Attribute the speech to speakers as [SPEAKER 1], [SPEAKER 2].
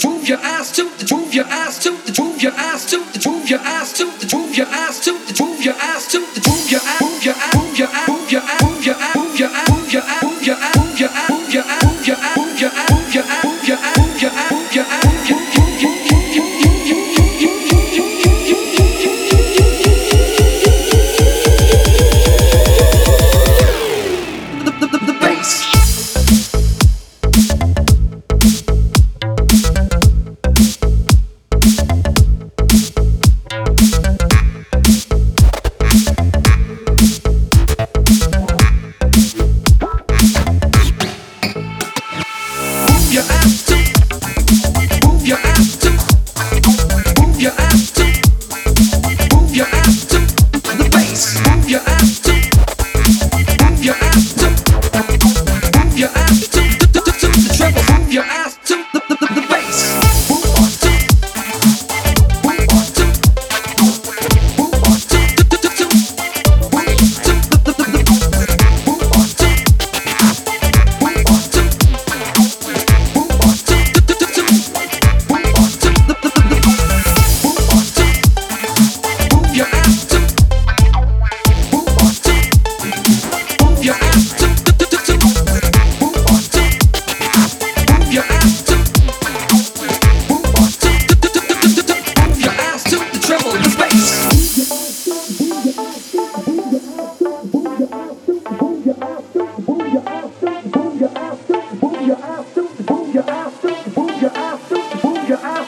[SPEAKER 1] move your ass to the move your ass to the move your ass to the move your ass to the move your ass to the move your ass to the move your ass move your ass move your ass move your ass move your ass move your ass move your ass move your ass move your ass move your ass move your ass move your ass move your ass move your ass move your ass move your ass move your ass